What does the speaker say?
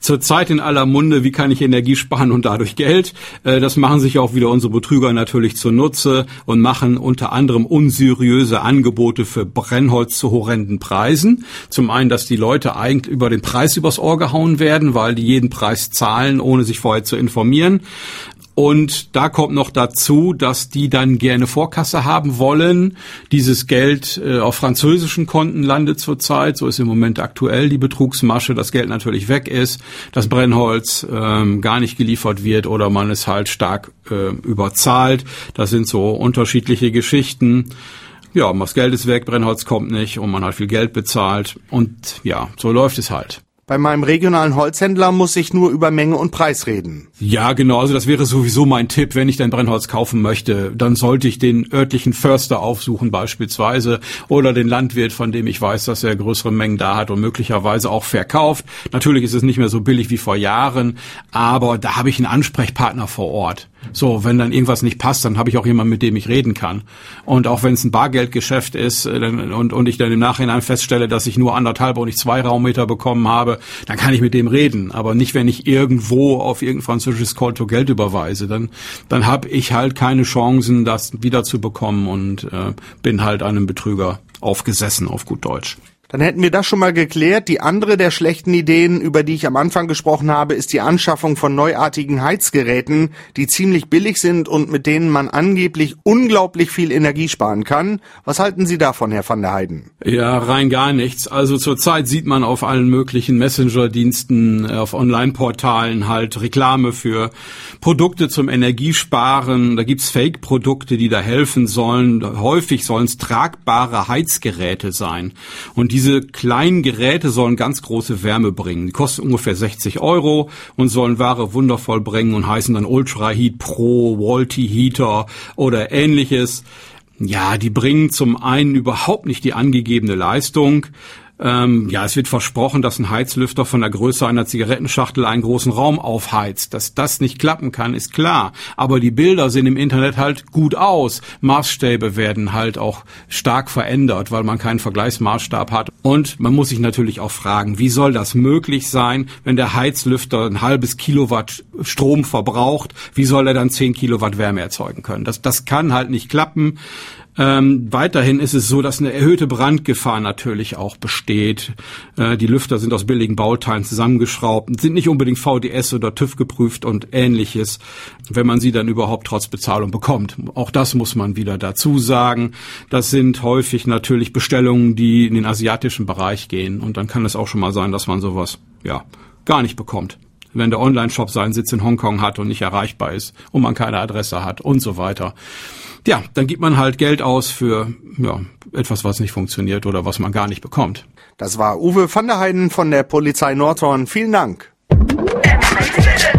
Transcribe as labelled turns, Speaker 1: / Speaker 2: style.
Speaker 1: zurzeit in aller Munde, wie kann ich Energie sparen und dadurch Geld. Das machen sich auch wieder unsere Betrüger natürlich zunutze und machen unter anderem unseriöse Angebote für Brennholz zu horrenden Preisen. Zum einen, dass die Leute eigentlich über den Preis übers Ohr gehauen werden, weil die jeden Preis zahlen, ohne sich vorher zu informieren. Und da kommt noch dazu, dass die dann gerne Vorkasse haben wollen. Dieses Geld auf französischen Konten landet zurzeit. So ist im Moment aktuell die Betrugsmasche. Das Geld natürlich weg ist, das Brennholz gar nicht geliefert wird oder man es halt stark überzahlt. Das sind so unterschiedliche Geschichten. Ja, das Geld ist weg, Brennholz kommt nicht und man hat viel Geld bezahlt. Und ja, so läuft es halt.
Speaker 2: Bei meinem regionalen Holzhändler muss ich nur über Menge und Preis reden.
Speaker 1: Ja, genau. Also das wäre sowieso mein Tipp. Wenn ich dann Brennholz kaufen möchte, dann sollte ich den örtlichen Förster aufsuchen beispielsweise oder den Landwirt, von dem ich weiß, dass er größere Mengen da hat und möglicherweise auch verkauft. Natürlich ist es nicht mehr so billig wie vor Jahren, aber da habe ich einen Ansprechpartner vor Ort. So, wenn dann irgendwas nicht passt, dann habe ich auch jemanden, mit dem ich reden kann. Und auch wenn es ein Bargeldgeschäft ist und ich dann im Nachhinein feststelle, dass ich nur 1,5 und nicht 2 Raummeter bekommen habe, dann kann ich mit dem reden. Aber nicht, wenn ich irgendwo auf irgendein französisches Konto Geld überweise. Dann habe ich halt keine Chancen, das wiederzubekommen und bin halt einem Betrüger aufgesessen, auf gut Deutsch.
Speaker 2: Dann hätten wir das schon mal geklärt. Die andere der schlechten Ideen, über die ich am Anfang gesprochen habe, ist die Anschaffung von neuartigen Heizgeräten, die ziemlich billig sind und mit denen man angeblich unglaublich viel Energie sparen kann. Was halten Sie davon, Herr van der Heijden?
Speaker 1: Ja, rein gar nichts. Also zurzeit sieht man auf allen möglichen Messenger-Diensten, auf Online-Portalen halt Reklame für Produkte zum Energiesparen. Da gibt's Fake-Produkte, die da helfen sollen. Häufig sollen es tragbare Heizgeräte sein. Und diese kleinen Geräte sollen ganz große Wärme bringen. Die kosten ungefähr 60 € und sollen Ware wundervoll bringen und heißen dann Ultra Heat Pro, Walti Heater oder ähnliches. Ja, die bringen zum einen überhaupt nicht die angegebene Leistung. Es wird versprochen, dass ein Heizlüfter von der Größe einer Zigarettenschachtel einen großen Raum aufheizt. Dass das nicht klappen kann, ist klar. Aber die Bilder sehen im Internet halt gut aus. Maßstäbe werden halt auch stark verändert, weil man keinen Vergleichsmaßstab hat. Und man muss sich natürlich auch fragen, wie soll das möglich sein, wenn der Heizlüfter ein halbes Kilowatt Strom verbraucht? Wie soll er dann 10 Kilowatt Wärme erzeugen können? Das kann halt nicht klappen. Weiterhin ist es so, dass eine erhöhte Brandgefahr natürlich auch besteht. Die Lüfter sind aus billigen Bauteilen zusammengeschraubt, sind nicht unbedingt VDS oder TÜV geprüft und ähnliches, wenn man sie dann überhaupt trotz Bezahlung bekommt. Auch das muss man wieder dazu sagen. Das sind häufig natürlich Bestellungen, die in den asiatischen Bereich gehen und dann kann es auch schon mal sein, dass man sowas gar nicht bekommt. Wenn der Online-Shop seinen Sitz in Hongkong hat und nicht erreichbar ist und man keine Adresse hat und so weiter. Ja, dann gibt man halt Geld aus für etwas, was nicht funktioniert oder was man gar nicht bekommt.
Speaker 2: Das war Uwe van der Heijden von der Polizei Nordhorn. Vielen Dank.